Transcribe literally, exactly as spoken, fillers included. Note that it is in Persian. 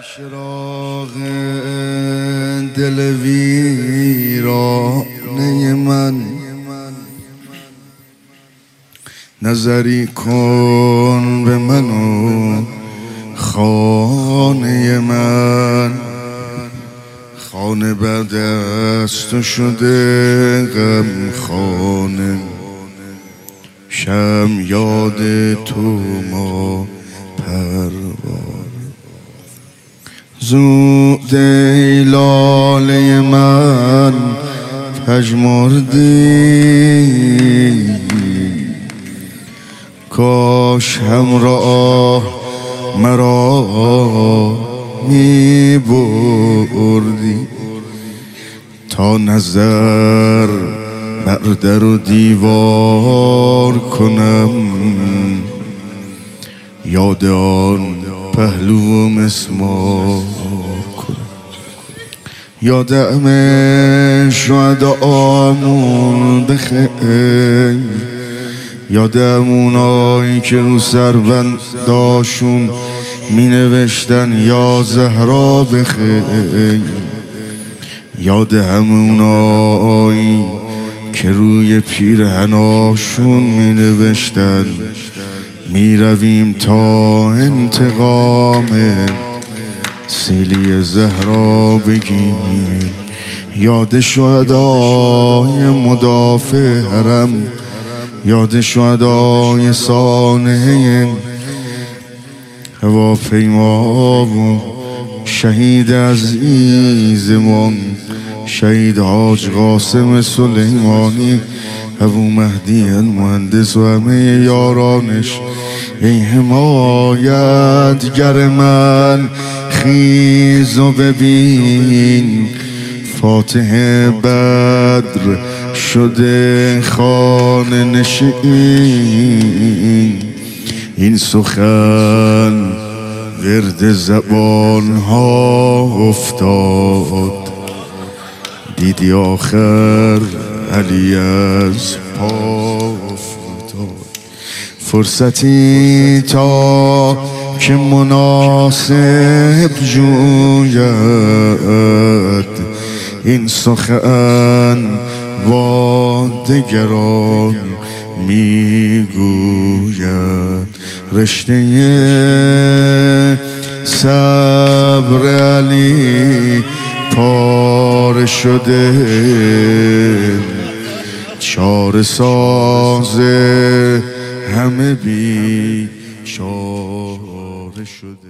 چراغ دل ویرانه من نظری کن به من و خانه من. خانه بعد از تو شده غم خانه، شم یاد تو ما پروانه. زود ای لاله من پژمردی، کاش همراه مرا می بردی تا نظر بر در و دیوار کنم. یاد آن پهلو و مسمار کنم، یاد همه شهداءامون بخیر، یاد همونایی که رو سربنداشون می نوشتن یا زهرا بخیر، یاد همونایی که روی پیرهناشون می نوشتن می رویم تا انتقام سیلی زهرا بگیریم. یاد شهدای مدافع حرم، یاد شهدای سانحه هواپیما و شهید عزیزمان شهید حاج قاسم سلیمانی، ابو مهدی المهندس و همه یارانش. ای حمایتگر من خیز و ببین، فاتح بدر شده خانه نشین. این سخن ورد زبان ها افتاد، دیدی آخر علی از پا افتاد. فرصتی تا که مناسب جوید، این سخن با دگران میگوید. رشته صبر علی پاره شده، چاره ساز همه بی چاره شده.